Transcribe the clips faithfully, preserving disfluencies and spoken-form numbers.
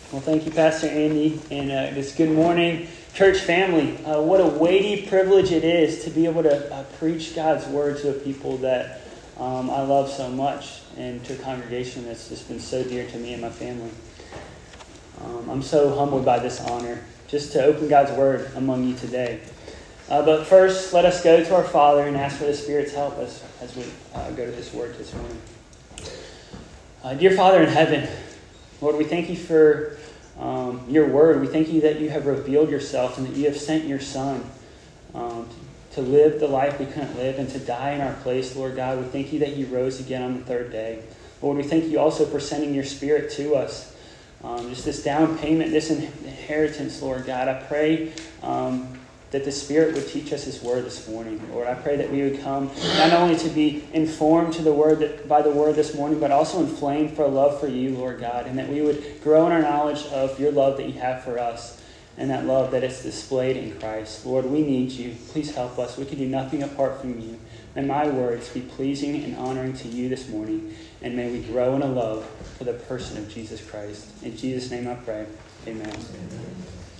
Well, thank you, Pastor Andy, and uh, this good morning, church family. Uh, what a weighty privilege it is to be able to uh, preach God's word to a people that um, I love so much, and to a congregation that's just been so dear to me and my family. Um, I'm so humbled by this honor, just to open God's word among you today. Uh, but first, let us go to our Father and ask for the Spirit's help as, as we uh, go to His word this morning. Uh, dear Father in heaven, Lord, we thank you for um, your word. We thank you that you have revealed yourself and that you have sent your Son um, to live the life we couldn't live and to die in our place, Lord God. We thank you that you rose again on the third day. Lord, we thank you also for sending your Spirit to us. Um, just this down payment, this inheritance, Lord God. I pray um, that the Spirit would teach us His word this morning. Lord, I pray that we would come not only to be informed to the word that, by the word this morning, but also inflamed for a love for you, Lord God, and that we would grow in our knowledge of your love that you have for us and that love that is displayed in Christ. Lord, we need you. Please help us. We can do nothing apart from you. May my words be pleasing and honoring to you this morning, and may we grow in a love for the person of Jesus Christ. In Jesus' name I pray. Amen. Amen.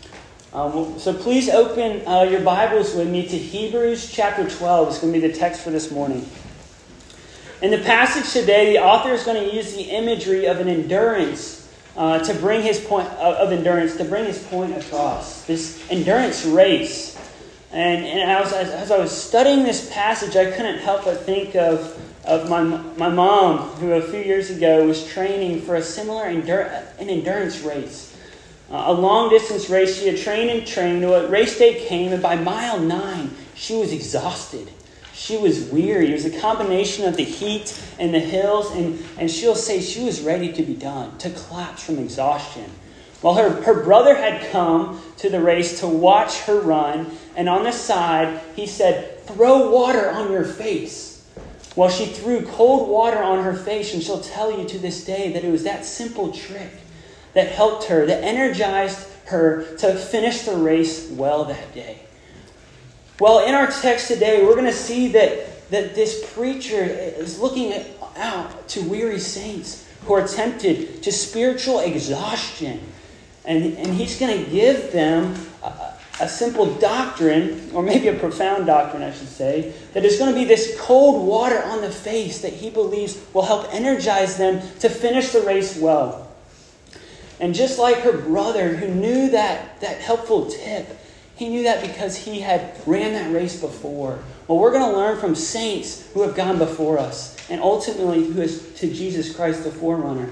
Um, so please open uh, your Bibles with me to Hebrews chapter twelve. It's going to be the text for this morning. In the passage today, the author is going to use the imagery of an endurance uh, to bring his point uh, of endurance to bring his point across. This endurance race. And, and I was, as I was studying this passage, I couldn't help but think of of my my mom, who a few years ago was training for a similar endur- an endurance race. Uh, a long-distance race. She had trained and trained. Well, race day came, and by mile nine, she was exhausted. She was weary. It was a combination of the heat and the hills, and, and she'll say she was ready to be done, to collapse from exhaustion. Well, her, her brother had come to the race to watch her run, and on the side, he said, "Throw water on your face." Well, she threw cold water on her face, and she'll tell you to this day that it was that simple trick that helped her, that energized her to finish the race well that day. Well, in our text today, we're going to see that, that this preacher is looking at, out to weary saints who are tempted to spiritual exhaustion. And, and he's going to give them a, a simple doctrine, or maybe a profound doctrine, I should say, that is going to be this cold water on the face that he believes will help energize them to finish the race well. And just like her brother, who knew that, that helpful tip, he knew that because he had ran that race before. Well, we're going to learn from saints who have gone before us, and ultimately who is to Jesus Christ, the forerunner.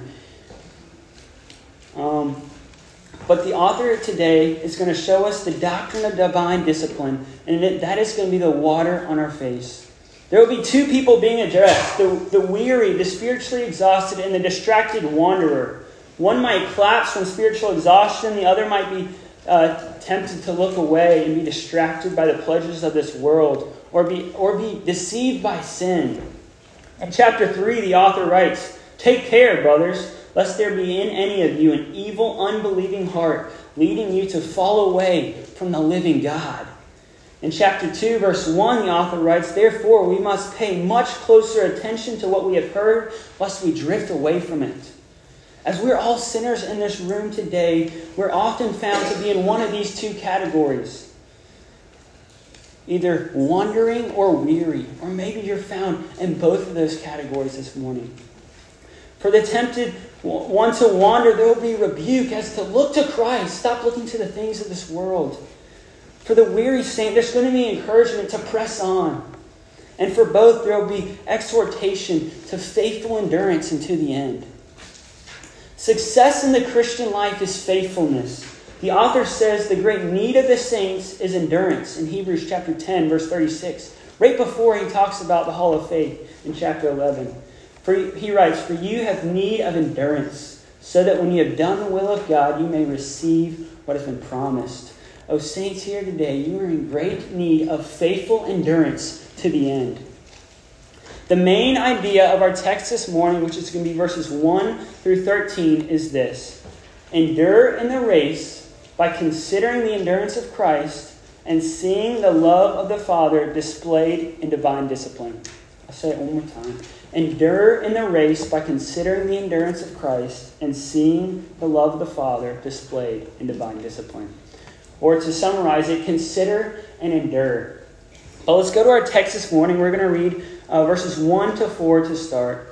Um, but the author today is going to show us the doctrine of divine discipline, and that is going to be the water on our face. There will be two people being addressed, the, the weary, the spiritually exhausted, and the distracted wanderer. One might collapse from spiritual exhaustion. The other might be uh, tempted to look away and be distracted by the pleasures of this world, or be or be deceived by sin. In chapter three, the author writes, "Take care, brothers, lest there be in any of you an evil, unbelieving heart, leading you to fall away from the living God." In chapter two, verse one, the author writes, "Therefore we must pay much closer attention to what we have heard, lest we drift away from it." As we're all sinners in this room today, we're often found to be in one of these two categories. Either wandering or weary. Or maybe you're found in both of those categories this morning. For the tempted one to wander, there will be rebuke as to look to Christ. Stop looking to the things of this world. For the weary saint, there's going to be encouragement to press on. And for both, there will be exhortation to faithful endurance unto the end. Success in the Christian life is faithfulness. The author says the great need of the saints is endurance in Hebrews chapter ten, verse thirty-six. Right before he talks about the hall of faith in chapter eleven. For he writes, "For you have need of endurance, so that when you have done the will of God, you may receive what has been promised." Oh, saints here today, you are in great need of faithful endurance to the end. The main idea of our text this morning, which is going to be verses one through thirteen, is this. Endure in the race by considering the endurance of Christ and seeing the love of the Father displayed in divine discipline. I'll say it one more time. Endure in the race by considering the endurance of Christ and seeing the love of the Father displayed in divine discipline. Or to summarize it, consider and endure. But let's go to our text this morning. We're going to read uh, verses one to four to start.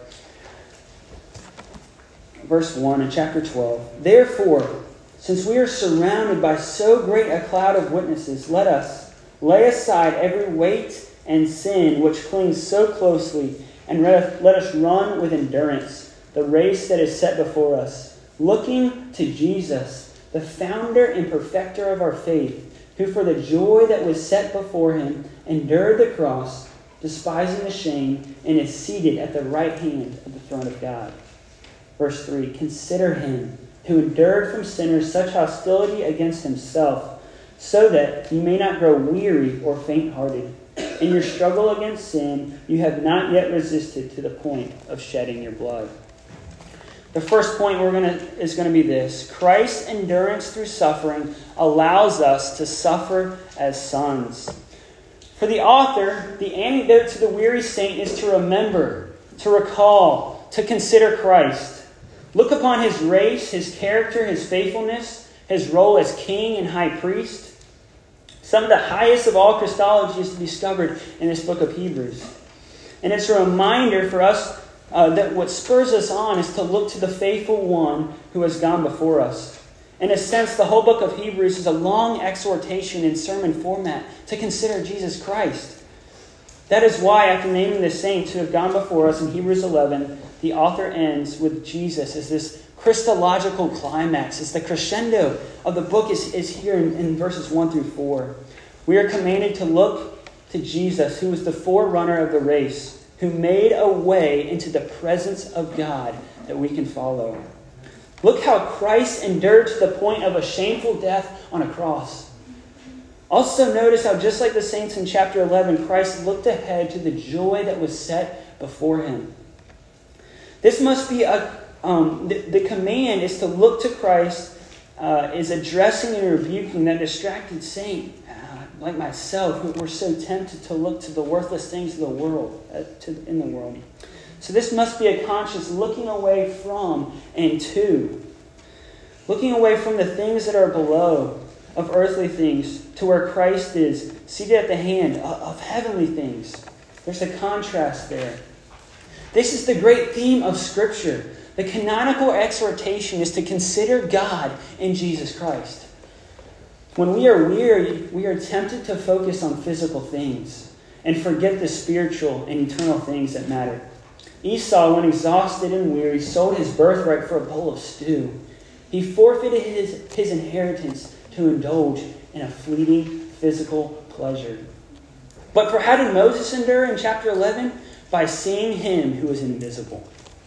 Verse one in chapter twelve. Therefore, since we are surrounded by so great a cloud of witnesses, let us lay aside every weight and sin which clings so closely, and let us run with endurance the race that is set before us, looking to Jesus, the founder and perfecter of our faith, who for the joy that was set before him endured the cross, despising the shame, and is seated at the right hand of the throne of God. Verse three, consider him who endured from sinners such hostility against himself, so that you may not grow weary or faint-hearted. In your struggle against sin, you have not yet resisted to the point of shedding your blood. The first point we're gonna is going to be this. Christ's endurance through suffering allows us to suffer as sons. For the author, the antidote to the weary saint is to remember, to recall, to consider Christ. Look upon his race, his character, his faithfulness, his role as king and high priest. Some of the highest of all Christology is to be discovered in this book of Hebrews. And it's a reminder for us uh, that what spurs us on is to look to the faithful one who has gone before us. In a sense, the whole book of Hebrews is a long exhortation in sermon format to consider Jesus Christ. That is why, after naming the saints who have gone before us in Hebrews eleven, the author ends with Jesus as this Christological climax. It's the crescendo of the book is, is here in, in verses one through four. We are commanded to look to Jesus, who was the forerunner of the race, who made a way into the presence of God that we can follow. Look how Christ endured to the point of a shameful death on a cross. Also notice how, just like the saints in chapter eleven, Christ looked ahead to the joy that was set before him. This must be a Um, the, the command is to look to Christ, uh, is addressing and rebuking that distracted saint, uh, like myself, who were so tempted to look to the worthless things of the world, uh, to, in the world. So this must be a conscious looking away from and to. Looking away from the things that are below, of earthly things, to where Christ is, seated at the hand of, of heavenly things. There's a contrast there. This is the great theme of Scripture. The canonical exhortation is to consider God in Jesus Christ. When we are weary, we are tempted to focus on physical things and forget the spiritual and eternal things that matter. Esau, when exhausted and weary, sold his birthright for a bowl of stew. He forfeited his, his inheritance to indulge in a fleeting physical pleasure. But for how did Moses endure in chapter eleven? By seeing him who is invisible.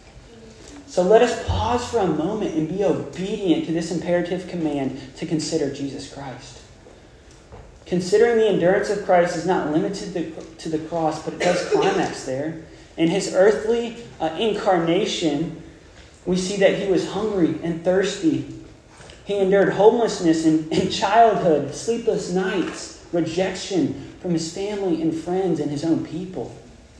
So let us pause for a moment and be obedient to this imperative command to consider Jesus Christ. Considering the endurance of Christ is not limited to the cross, but it does climax there. In his earthly uh, incarnation, we see that he was hungry and thirsty. He endured homelessness and, and childhood, sleepless nights, rejection from his family and friends and his own people.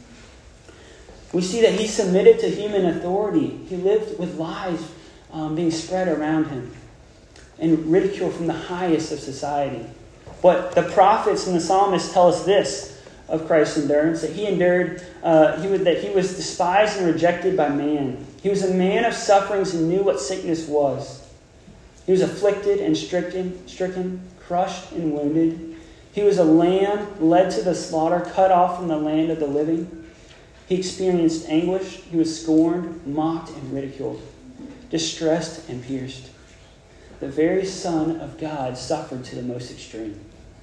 We see that he submitted to human authority. He lived with lies um, being spread around him and ridicule from the highest of society. But the prophets and the psalmists tell us this of Christ's endurance, that he endured, uh, he was, that he was despised and rejected by man. He was a man of sufferings and knew what sickness was. He was afflicted and stricken, stricken, crushed and wounded. He was a lamb led to the slaughter, cut off from the land of the living. He experienced anguish. He was scorned, mocked, and ridiculed, distressed and pierced. The very Son of God suffered to the most extreme.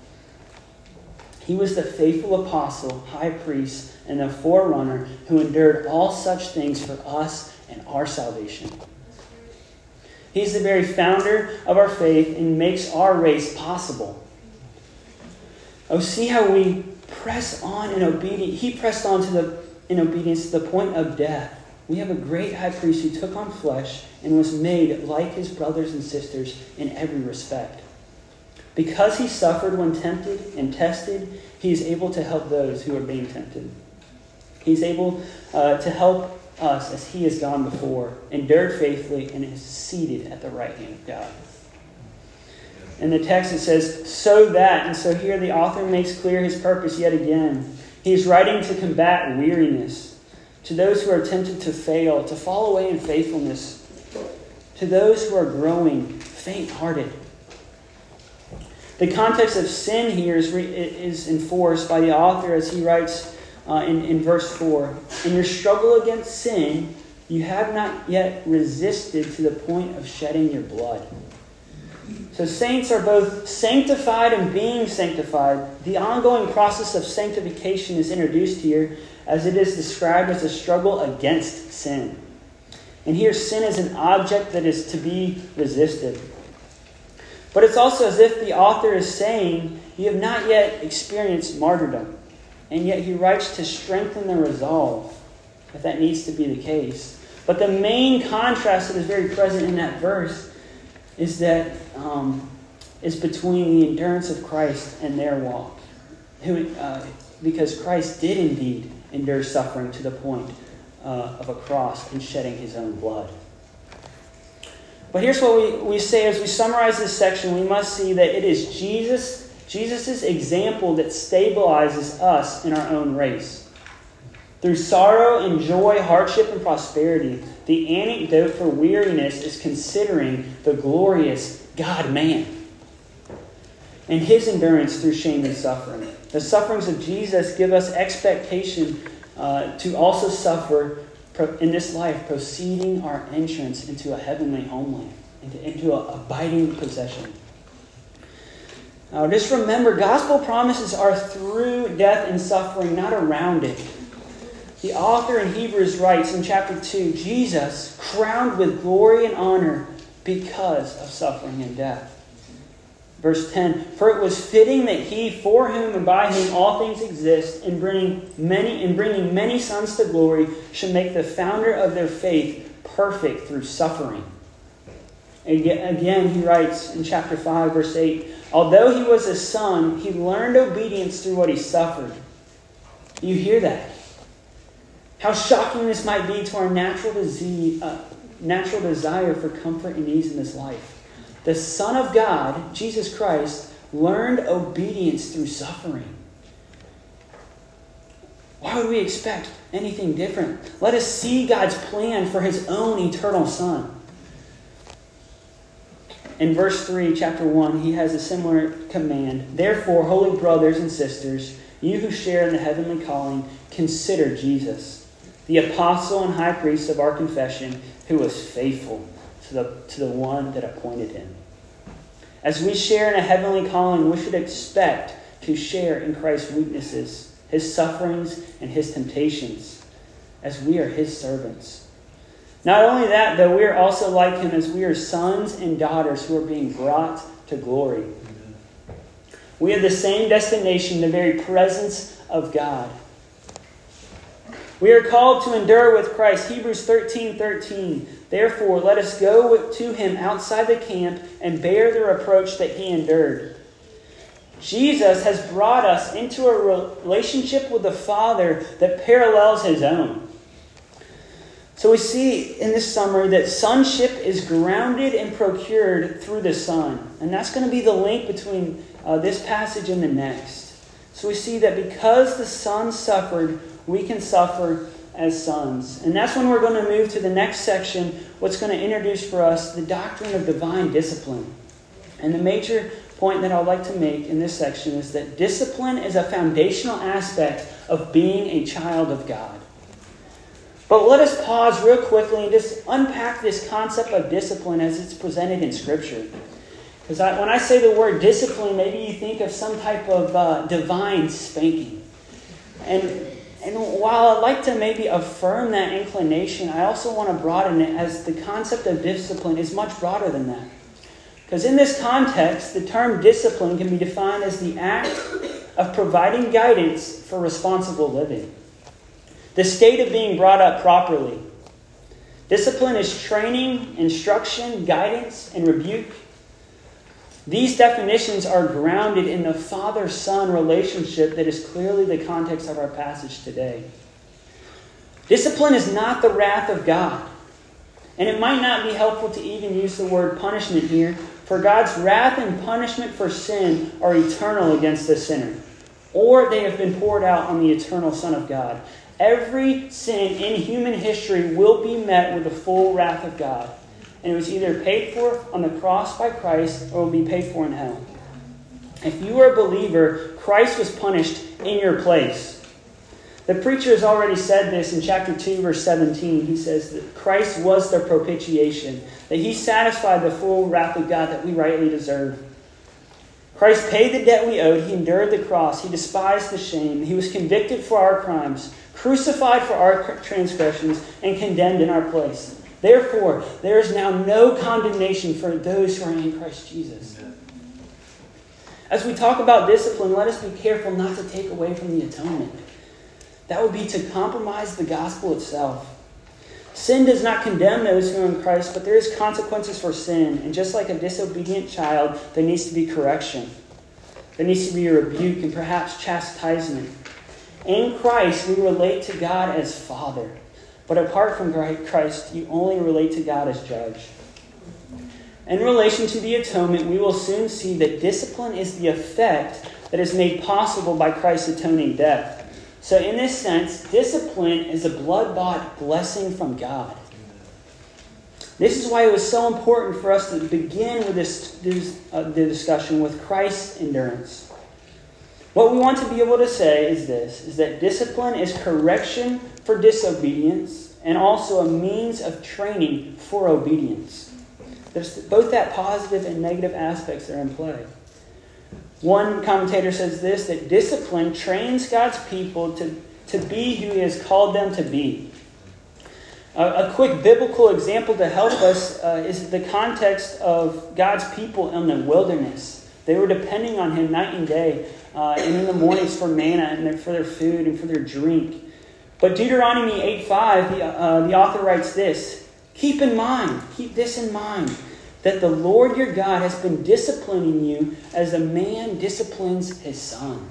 He was the faithful apostle, high priest, and the forerunner who endured all such things for us and our salvation. He's the very founder of our faith and makes our race possible. Oh, see how we press on in obedience. He pressed on to the in obedience to the point of death. We have a great high priest who took on flesh and was made like his brothers and sisters in every respect. Because he suffered when tempted and tested, he is able to help those who are being tempted. He's able uh, to help us as he has gone before, endured faithfully, and is seated at the right hand of God. In the text it says, so that, and so here the author makes clear his purpose yet again. He is writing to combat weariness, to those who are tempted to fail, to fall away in faithfulness, to those who are growing faint-hearted. The context of sin here is, re- is enforced by the author as he writes uh, in, in verse four. In your struggle against sin, you have not yet resisted to the point of shedding your blood. So saints are both sanctified and being sanctified. The ongoing process of sanctification is introduced here as it is described as a struggle against sin. And here sin is an object that is to be resisted. But it's also as if the author is saying, you have not yet experienced martyrdom. And yet he writes to strengthen the resolve, if that needs to be the case. But the main contrast that is very present in that verse is that um, is between the endurance of Christ and their walk. Who, uh, because Christ did indeed endure suffering to the point uh, of a cross and shedding his own blood. But here's what we, we say as we summarize this section. We must see that it is Jesus, Jesus' example that stabilizes us in our own race. Through sorrow and joy, hardship and prosperity, the antidote for weariness is considering the glorious God-man and his endurance through shame and suffering. The sufferings of Jesus give us expectation uh, to also suffer in this life, proceeding our entrance into a heavenly homeland, into, into an abiding possession. Now, just remember, gospel promises are through death and suffering, not around it. The author in Hebrews writes in chapter two, Jesus crowned with glory and honor because of suffering and death. Verse ten, for it was fitting that he, for whom and by whom all things exist, in bringing many, in bringing many sons to glory, should make the founder of their faith perfect through suffering. Again, he writes in chapter five, verse eight, although he was a son, he learned obedience through what he suffered. You hear that? How shocking this might be to our natural disease, uh, natural desire for comfort and ease in this life. The Son of God, Jesus Christ, learned obedience through suffering. Why would we expect anything different? Let us see God's plan for his own eternal Son. In verse three, chapter one, he has a similar command. Therefore, holy brothers and sisters, you who share in the heavenly calling, consider Jesus, the apostle and high priest of our confession, who was faithful to the, to the one that appointed him. As we share in a heavenly calling, we should expect to share in Christ's weaknesses, his sufferings, and his temptations, as we are his servants. Not only that, though, we are also like him as we are sons and daughters who are being brought to glory. Amen. We have the same destination, the very presence of God. We are called to endure with Christ. Hebrews thirteen thirteen. Therefore, let us go to him outside the camp and bear the reproach that he endured. Jesus has brought us into a relationship with the Father that parallels his own. So we see in this summary that sonship is grounded and procured through the Son. And that's going to be the link between uh, this passage and the next. So we see that because the Son suffered, we can suffer as sons. And that's when we're going to move to the next section, what's going to introduce for us the doctrine of divine discipline. And the major point that I'd like to make in this section is that discipline is a foundational aspect of being a child of God. But let us pause real quickly and just unpack this concept of discipline as it's presented in Scripture. Because I, when I say the word discipline, maybe you think of some type of uh, divine spanking. And And while I'd like to maybe affirm that inclination, I also want to broaden it as the concept of discipline is much broader than that. Because in this context, the term discipline can be defined as the act of providing guidance for responsible living. The state of being brought up properly. Discipline is training, instruction, guidance, and rebuke. These definitions are grounded in the father-son relationship that is clearly the context of our passage today. Discipline is not the wrath of God. And it might not be helpful to even use the word punishment here, for God's wrath and punishment for sin are eternal against the sinner, or they have been poured out on the eternal Son of God. Every sin in human history will be met with the full wrath of God. And it was either paid for on the cross by Christ or will be paid for in hell. If you are a believer, Christ was punished in your place. The preacher has already said this in chapter two, verse seventeen. He says that Christ was the propitiation, that he satisfied the full wrath of God that we rightly deserve. Christ paid the debt we owed. He endured the cross. He despised the shame. He was convicted for our crimes, crucified for our transgressions, and condemned in our place. Therefore, there is now no condemnation for those who are in Christ Jesus. As we talk about discipline, let us be careful not to take away from the atonement. That would be to compromise the gospel itself. Sin does not condemn those who are in Christ, but there is consequences for sin. And just like a disobedient child, there needs to be correction. There needs to be a rebuke and perhaps chastisement. In Christ, we relate to God as Father. But apart from Christ, you only relate to God as Judge. In relation to the atonement, we will soon see that discipline is the effect that is made possible by Christ's atoning death. So in this sense, discipline is a blood-bought blessing from God. This is why it was so important for us to begin with this, this uh, the discussion with Christ's endurance. What we want to be able to say is this, is that discipline is correction for disobedience and also a means of training for obedience. There's both that positive and negative aspects that are in play. One commentator says this, that discipline trains God's people to, to be who he has called them to be. A, a quick biblical example to help us uh, is the context of God's people in the wilderness. They were depending on him night and day, uh, and in the mornings for manna and for their food and for their drink. But Deuteronomy eight five, the, uh, the author writes this, keep in mind, keep this in mind, that the Lord your God has been disciplining you as a man disciplines his son.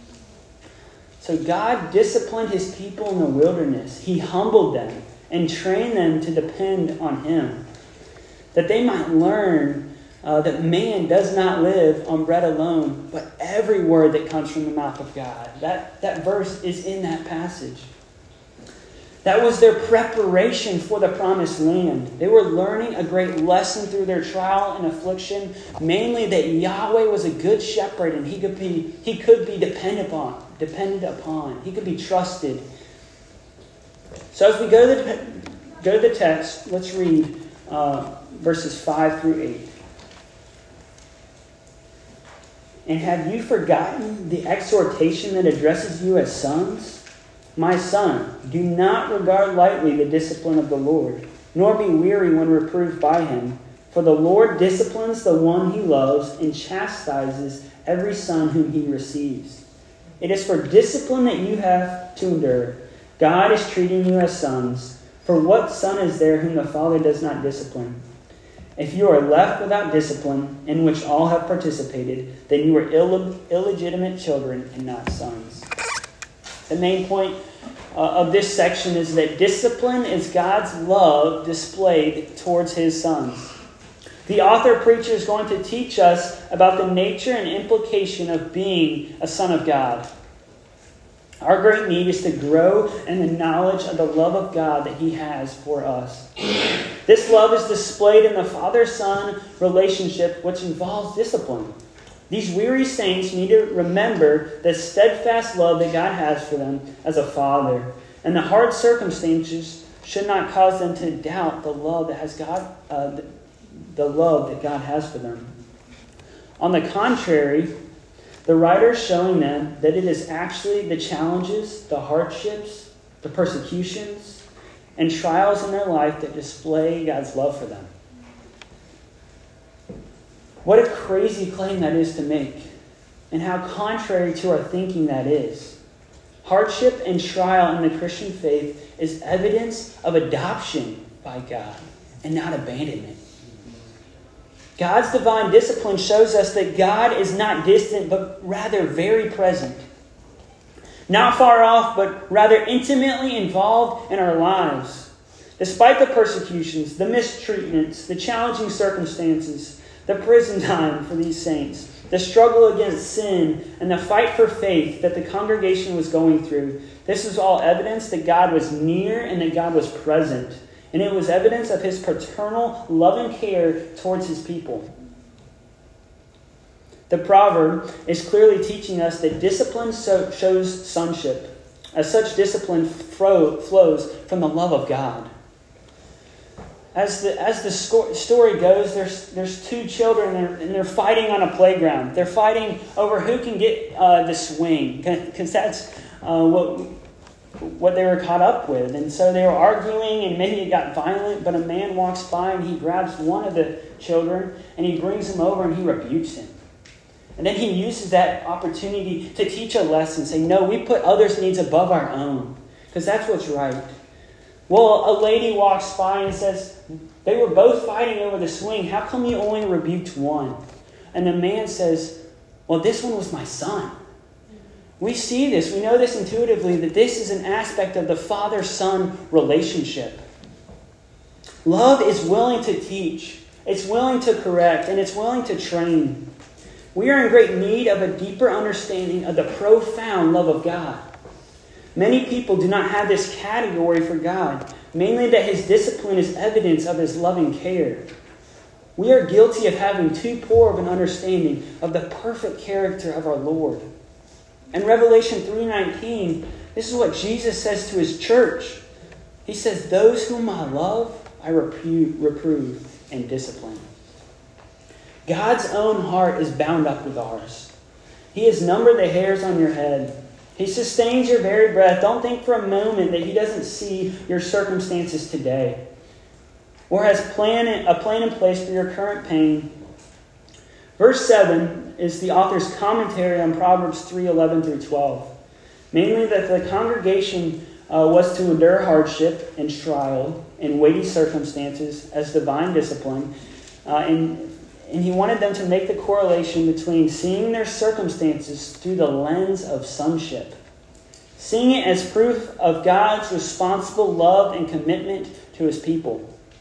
So God disciplined his people in the wilderness. He humbled them and trained them to depend on him, that they might learn uh, that man does not live on bread alone, but every word that comes from the mouth of God. That, that verse is in that passage. That was their preparation for the promised land. They were learning a great lesson through their trial and affliction, mainly that Yahweh was a good shepherd and he could be he could be depended upon, depended upon. He could be trusted. So as we go to the, go to the text, let's read uh, verses five through eight. And have you forgotten the exhortation that addresses you as sons? My son, do not regard lightly the discipline of the Lord, nor be weary when reproved by him. For the Lord disciplines the one he loves and chastises every son whom he receives. It is for discipline that you have to endure. God is treating you as sons. For what son is there whom the Father does not discipline? If you are left without discipline, in which all have participated, then you are Ill- illegitimate children and not sons. The main point uh, of this section is that discipline is God's love displayed towards his sons. The author preacher is going to teach us about the nature and implication of being a son of God. Our great need is to grow in the knowledge of the love of God that he has for us. This love is displayed in the father-son relationship, which involves discipline. These weary saints need to remember the steadfast love that God has for them as a father. And the hard circumstances should not cause them to doubt the love that has God, uh, the, the love that God has for them. On the contrary, the writer is showing them that it is actually the challenges, the hardships, the persecutions, and trials in their life that display God's love for them. What a crazy claim that is to make, and how contrary to our thinking that is. Hardship and trial in the Christian faith is evidence of adoption by God and not abandonment. God's divine discipline shows us that God is not distant, but rather very present. not far off, but rather intimately involved in our lives. Despite the persecutions, the mistreatments, the challenging circumstances, the prison time for these saints, the struggle against sin, and the fight for faith that the congregation was going through, this was all evidence that God was near and that God was present. And it was evidence of his paternal loving care towards his people. The proverb is clearly teaching us that discipline so shows sonship, as such discipline fro- flows from the love of God. As the as the sco- story goes, there's there's two children and they're, and they're fighting on a playground. They're fighting over who can get uh, the swing, because that's uh, what what they were caught up with. And so they were arguing, and maybe it got violent. But a man walks by and he grabs one of the children and he brings him over and he rebukes him. And then he uses that opportunity to teach a lesson, saying, "No, we put others' needs above our own, because that's what's right." Well, a lady walks by and says, "They were both fighting over the swing. How come you only rebuked one?" And the man says, "Well, this one was my son." We see this. We know this intuitively, that this is an aspect of the father-son relationship. Love is willing to teach. It's willing to correct. And it's willing to train. We are in great need of a deeper understanding of the profound love of God. Many people do not have this category for God, mainly that his discipline is evidence of his loving care. We are guilty of having too poor of an understanding of the perfect character of our Lord. In Revelation three nineteen, this is what Jesus says to his church. He says, "Those whom I love, I reprove, reprove and discipline." God's own heart is bound up with ours. He has numbered the hairs on your head. He sustains your very breath. Don't think for a moment that he doesn't see your circumstances today, or has plan, a plan in place for your current pain. Verse seven is the author's commentary on Proverbs three eleven through twelve. Mainly that the congregation uh, was to endure hardship and trial and weighty circumstances as divine discipline. Uh, and And he wanted them to make the correlation between seeing their circumstances through the lens of sonship, seeing it as proof of God's responsible love and commitment to his people.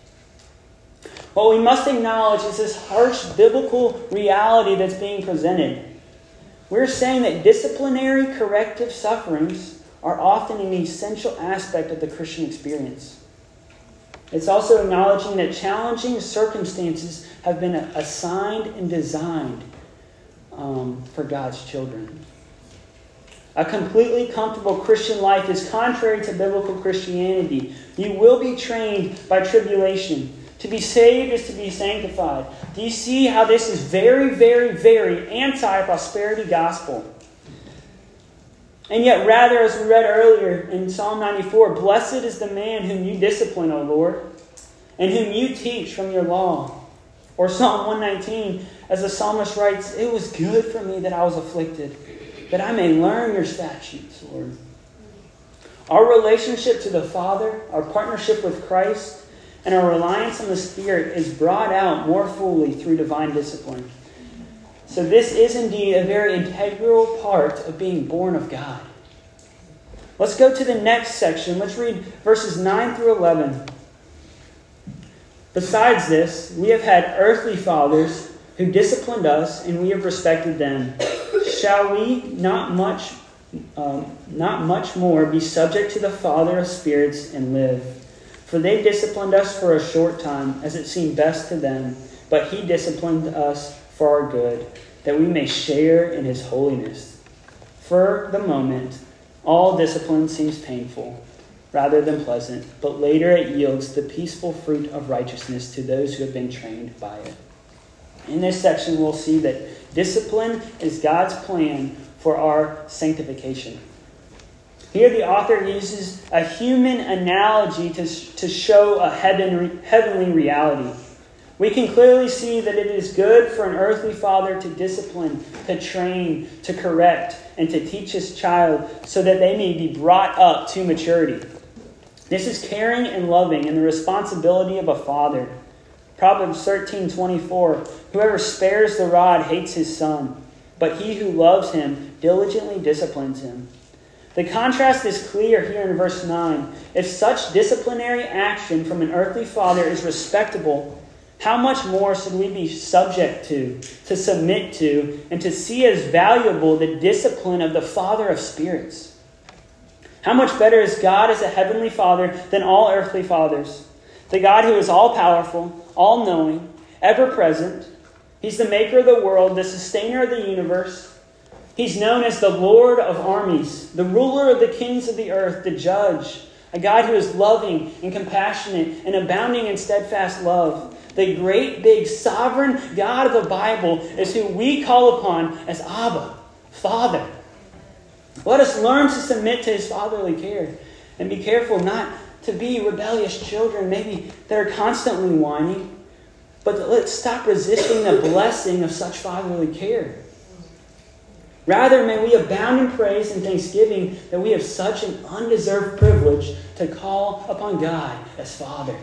What we must acknowledge is this harsh biblical reality that's being presented. We're saying that disciplinary corrective sufferings are often an essential aspect of the Christian experience. It's also acknowledging that challenging circumstances have been assigned and designed um, for God's children. A completely comfortable Christian life is contrary to biblical Christianity. You will be trained by tribulation. To be saved is to be sanctified. Do you see how this is very, very, very anti-prosperity gospel? And yet, rather, as we read earlier in Psalm ninety-four, "Blessed is the man whom you discipline, O Lord, and whom you teach from your law." Or Psalm one nineteen, as the psalmist writes, "It was good for me that I was afflicted, that I may learn your statutes, Lord." Our relationship to the Father, our partnership with Christ, and our reliance on the Spirit is brought out more fully through divine discipline. So this is indeed a very integral part of being born of God. Let's go to the next section. Let's read verses nine through eleven. "Besides this, we have had earthly fathers who disciplined us, and we have respected them. Shall we not much, um, not much more be subject to the Father of spirits and live? For they disciplined us for a short time, as it seemed best to them, but he disciplined us for our good, that we may share in his holiness. For the moment, all discipline seems painful, rather than pleasant, but later it yields the peaceful fruit of righteousness to those who have been trained by it." In this section, we'll see that discipline is God's plan for our sanctification. Here the author uses a human analogy to, to show a heaven, heavenly reality. We can clearly see that it is good for an earthly father to discipline, to train, to correct, and to teach his child so that they may be brought up to maturity. This is caring and loving and the responsibility of a father. Proverbs thirteen twenty-four, "Whoever spares the rod hates his son, but he who loves him diligently disciplines him." The contrast is clear here in verse nine. If such disciplinary action from an earthly father is respectable, how much more should we be subject to, to submit to, and to see as valuable the discipline of the Father of spirits? How much better is God as a heavenly Father than all earthly fathers? The God who is all-powerful, all-knowing, ever-present. He's the maker of the world, the sustainer of the universe. He's known as the Lord of armies, the ruler of the kings of the earth, the judge, a God who is loving and compassionate and abounding in steadfast love. The great, big, sovereign God of the Bible is who we call upon as Abba, Father. Let us learn to submit to his fatherly care and be careful not to be rebellious children, maybe that are constantly whining, but let's stop resisting the blessing of such fatherly care. Rather, may we abound in praise and thanksgiving that we have such an undeserved privilege to call upon God as Father.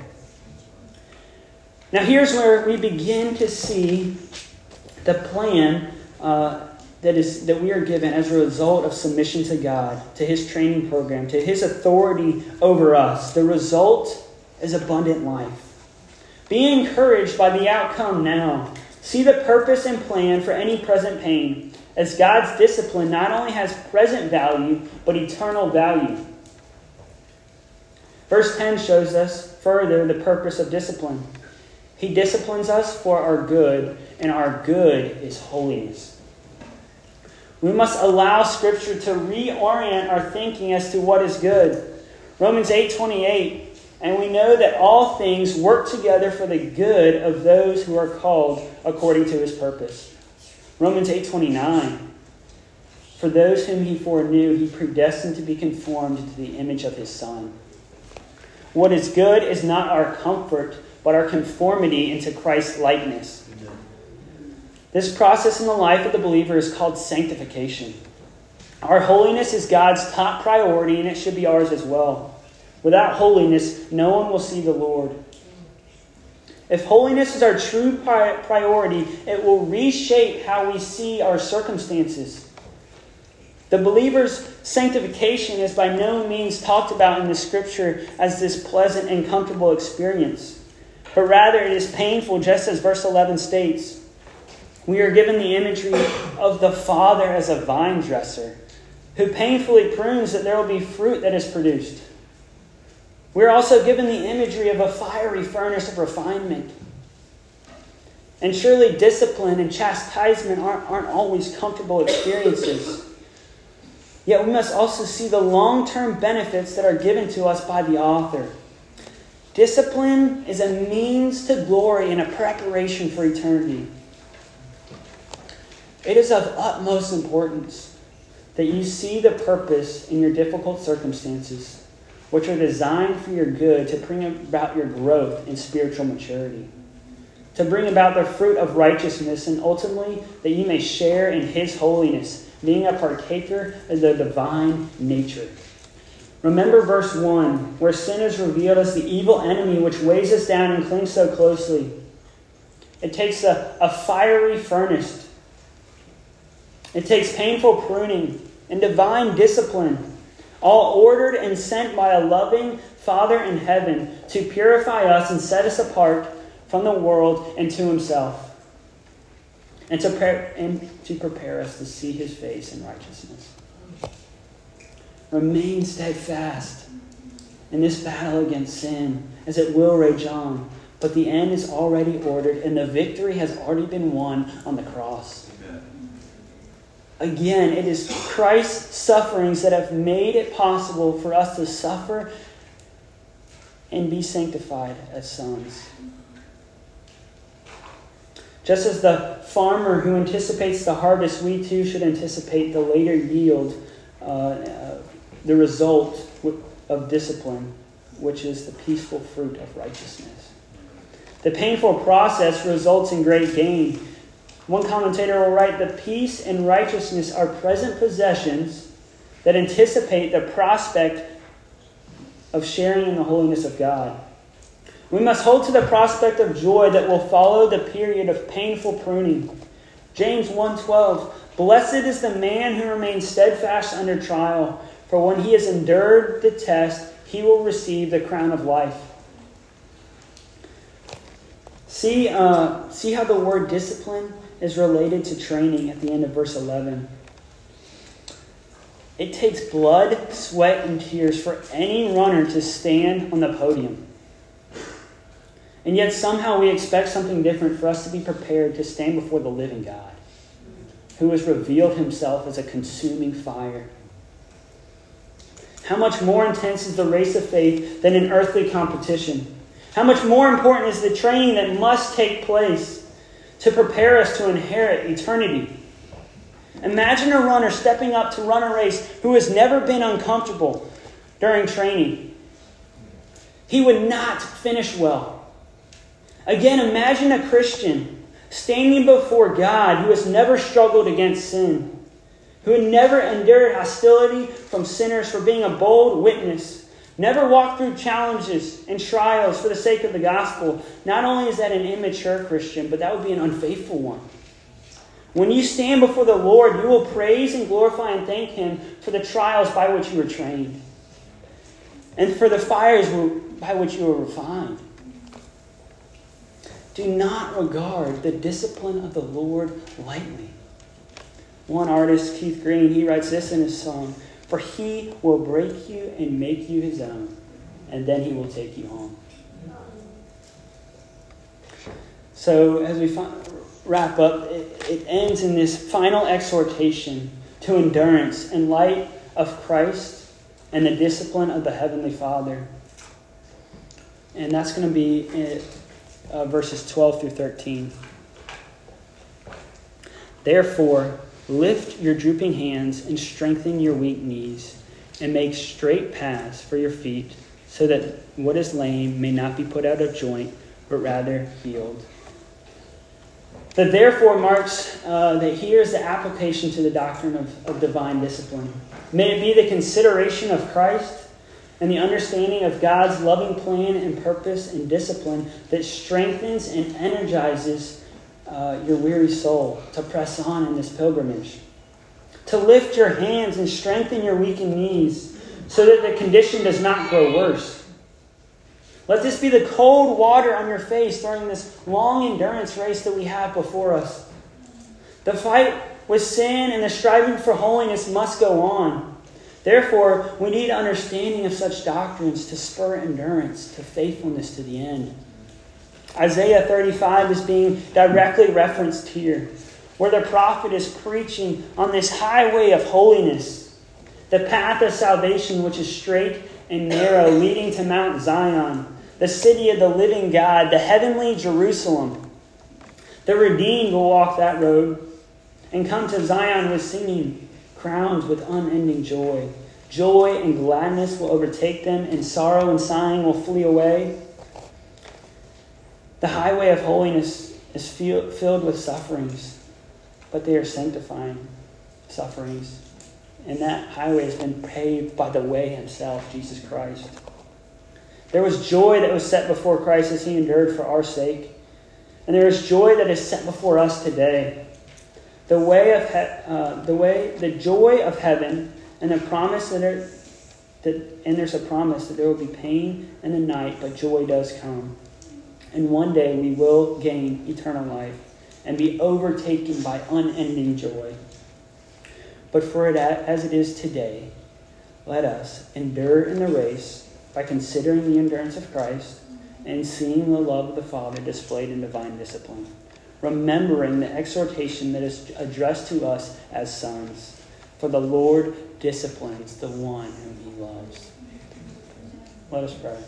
Now here's where we begin to see the plan uh, that is that we are given as a result of submission to God, to his training program, to his authority over us. The result is abundant life. Be encouraged by the outcome now. See the purpose and plan for any present pain, as God's discipline not only has present value, but eternal value. Verse ten shows us further the purpose of discipline. He disciplines us for our good, and our good is holiness. We must allow Scripture to reorient our thinking as to what is good. Romans eight twenty-eight, and we know that all things work together for the good of those who are called according to his purpose. Romans eight twenty-nine, for those whom he foreknew, he predestined to be conformed to the image of his Son. What is good is not our comfort, but our conformity into Christ's likeness. This process in the life of the believer is called sanctification. Our holiness is God's top priority, and it should be ours as well. Without holiness, no one will see the Lord. If holiness is our true priority, it will reshape how we see our circumstances. The believer's sanctification is by no means talked about in the Scripture as this pleasant and comfortable experience, but rather it is painful, just as verse eleven states. We are given the imagery of the Father as a vine dresser, who painfully prunes that there will be fruit that is produced. We're also given the imagery of a fiery furnace of refinement. And surely discipline and chastisement aren't, aren't always comfortable experiences. Yet we must also see the long-term benefits that are given to us by the author. Discipline is a means to glory and a preparation for eternity. It is of utmost importance that you see the purpose in your difficult circumstances, which are designed for your good, to bring about your growth in spiritual maturity, to bring about the fruit of righteousness, and ultimately that you may share in his holiness, being a partaker of the divine nature. Remember verse one, where sin is revealed as the evil enemy which weighs us down and clings so closely. It takes a, a fiery furnace. It takes painful pruning and divine discipline, all ordered and sent by a loving Father in heaven to purify us and set us apart from the world and to himself, and to, pre- and to prepare us to see his face in righteousness. Remain steadfast in this battle against sin, as it will rage on, but the end is already ordered, and the victory has already been won on the cross. Again, it is Christ's sufferings that have made it possible for us to suffer and be sanctified as sons. Just as the farmer who anticipates the harvest, we too should anticipate the later yield, uh, uh, the result of discipline, which is the peaceful fruit of righteousness. The painful process results in great gain. One commentator will write, the peace and righteousness are present possessions that anticipate the prospect of sharing in the holiness of God. We must hold to the prospect of joy that will follow the period of painful pruning. James one twelve, blessed is the man who remains steadfast under trial, For when he has endured the test, he will receive the crown of life. See, uh, see how the word discipline is related to training at the end of verse eleven. It takes blood, sweat, and tears for any runner to stand on the podium. And yet somehow we expect something different for us to be prepared to stand before the living God, who has revealed himself as a consuming fire. How much more intense is the race of faith than an earthly competition? How much more important is the training that must take place to prepare us to inherit eternity? Imagine a runner stepping up to run a race who has never been uncomfortable during training. He would not finish well. Again, imagine a Christian standing before God who has never struggled against sin, who had never endured hostility from sinners for being a bold witness, never walked through challenges and trials for the sake of the gospel. Not only is that an immature Christian, but that would be an unfaithful one. When you stand before the Lord, you will praise and glorify and thank him for the trials by which you were trained and for the fires by which you were refined. Do not regard the discipline of the Lord lightly. One artist, Keith Green, he writes this in his song, "For he will break you and make you his own, and then he will take you home." So as we find, wrap up, it, it ends in this final exhortation to endurance in light of Christ and the discipline of the Heavenly Father. And that's going to be in, uh, verses twelve through thirteen. "Therefore, lift your drooping hands and strengthen your weak knees, and make straight paths for your feet, so that what is lame may not be put out of joint, but rather healed." The therefore marks uh, that here is the application to the doctrine of, of divine discipline. May it be the consideration of Christ and the understanding of God's loving plan and purpose and discipline that strengthens and energizes uh, your weary soul to press on in this pilgrimage. To lift your hands and strengthen your weakened knees so that the condition does not grow worse. Let this be the cold water on your face during this long endurance race that we have before us. The fight with sin and the striving for holiness must go on. Therefore, we need understanding of such doctrines to spur endurance to faithfulness to the end. Isaiah thirty-five is being directly referenced here, where the prophet is preaching on this highway of holiness, the path of salvation which is straight and narrow, leading to Mount Zion, the city of the living God, the heavenly Jerusalem. The redeemed will walk that road and come to Zion with singing, crowned with unending joy. Joy and gladness will overtake them, and sorrow and sighing will flee away. The highway of holiness is filled with sufferings, but they are sanctifying sufferings. And that highway has been paved by the way himself, Jesus Christ. There was joy that was set before Christ as he endured for our sake. And there is joy that is set before us today. The way of he- uh, the way, the joy of heaven, and the promise that, there, that and there's a promise that there will be pain in the night, but joy does come. And one day we will gain eternal life and be overtaken by unending joy. But for it as it is today, let us endure in the race by considering the endurance of Christ and seeing the love of the Father displayed in divine discipline, remembering the exhortation that is addressed to us as sons. For the Lord disciplines the one whom he loves. Let us pray.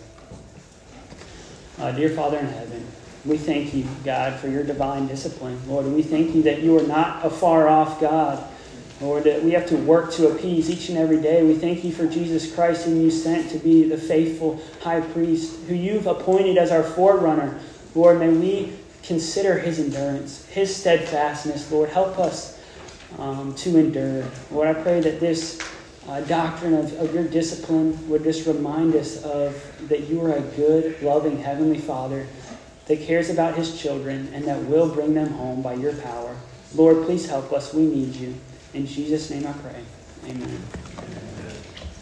Uh, dear Father in heaven, we thank you, God, for your divine discipline. Lord, we thank you that you are not a far-off God. Lord, that we have to work to appease each and every day. We thank you for Jesus Christ, whom you sent to be the faithful high priest, who you've appointed as our forerunner. Lord, may we consider his endurance, his steadfastness. Lord, help us um, to endure. Lord, I pray that this uh, doctrine of, of your discipline would just remind us of that you are a good, loving Heavenly Father that cares about his children and that will bring them home by your power. Lord, please help us. We need you. In Jesus' name I pray. Amen.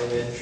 Amen.